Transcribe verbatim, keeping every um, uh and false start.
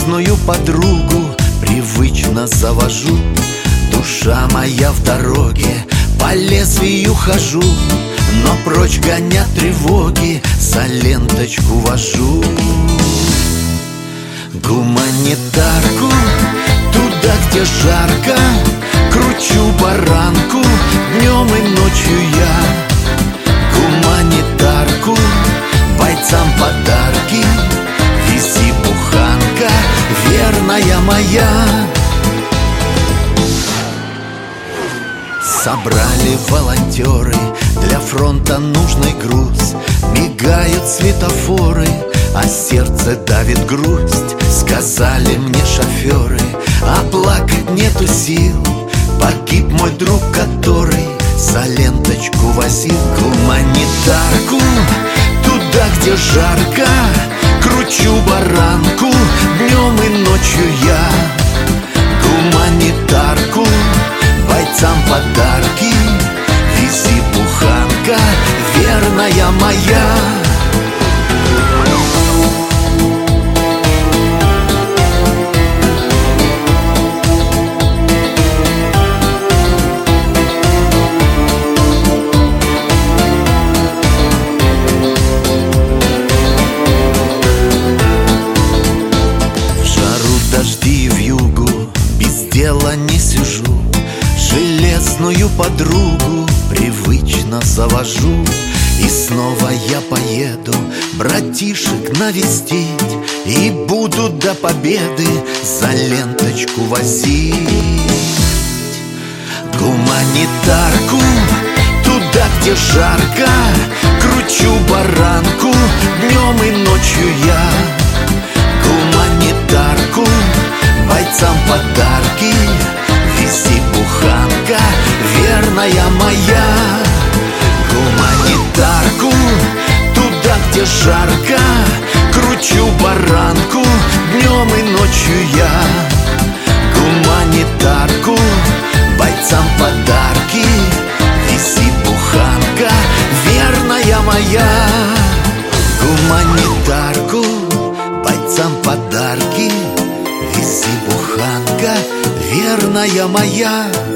железную подругу привычно завожу. Душа моя в дороге, по лезвию хожу, но прочь гонят тревоги, за ленточку вожу. Гуманитарку, туда, где жарко, кручу баранку днем и ночью я. Гуманитарку, бойцам подарки вези, буханка, верная моя. Собрали волонтеры для фронта нужный груз. Мигают светофоры, а сердце давит грусть. Сказали мне шоферы, а плакать нету сил. Погиб мой друг, который за ленточку возил. Гуманитарку, туда, где жарко, кручу баранку днем и ночью я. Гуманитарку, бойцам подарки вези, буханка, верная моя. В жару, дожди, вьюгу без дела не сижу. Железную подругу привычно завожу. И снова я поеду братишек навестить, и буду до победы за ленточку возить. Гуманитарку, туда, где жарко, кручу баранку днем и ночью я. Гуманитарку, бойцам подарки вези, буханка, верная моя. Гуманитарку, туда, где жарко, кручу баранку днем и ночью я. Гуманитарку, бойцам подарки вези, буханка, верная моя. Гуманитарку, бойцам подарки вези, буханка, верная моя.